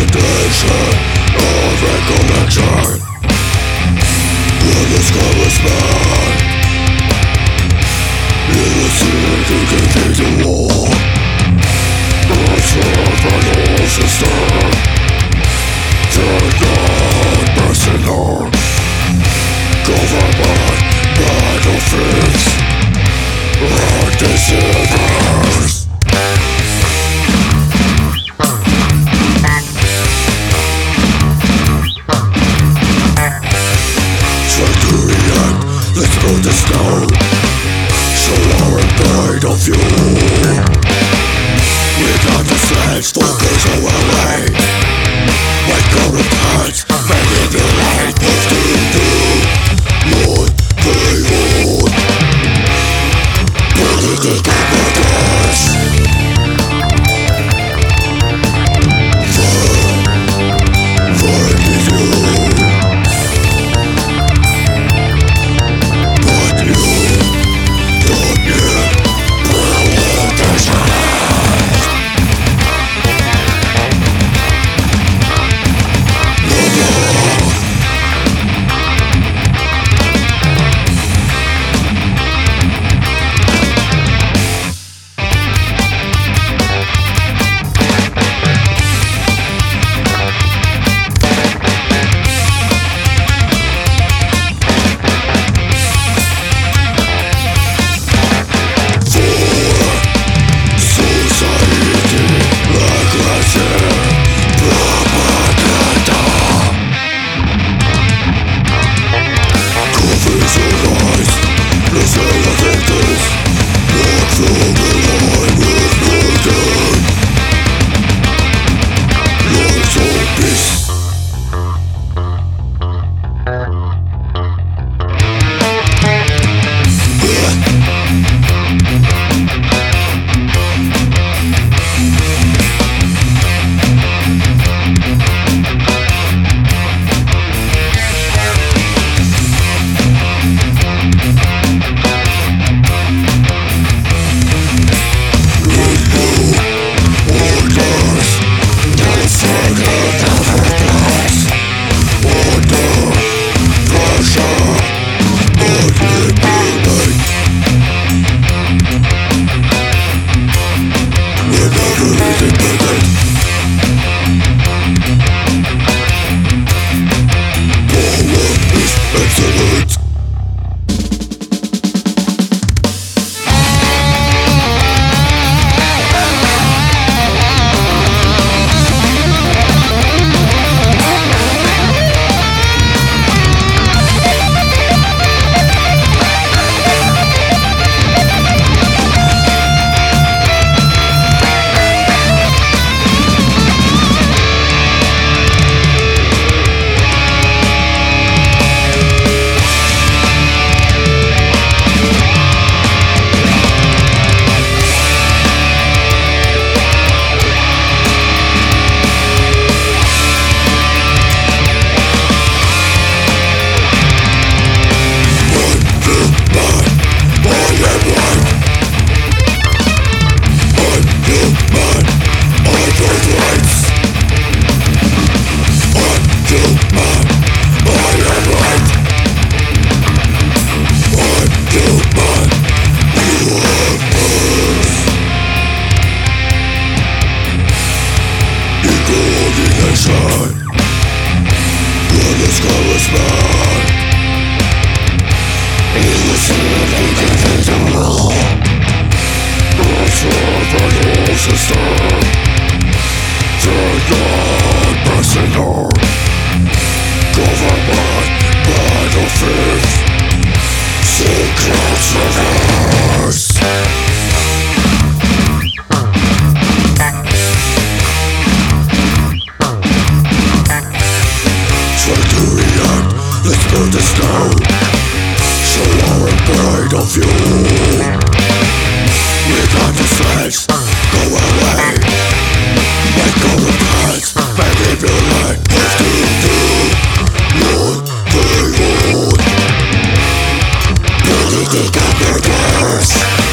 Fragmentation of recollection. When the sky was bad, it was seen to defeat the war. I served my whole system. Turned on mercenary. Government battlefields and deceivers. Let's build the snow. So our pride of you. We got the slaves, focus away. My current hands, manipulate us to do what they want. Political competence. Find you. Political competence.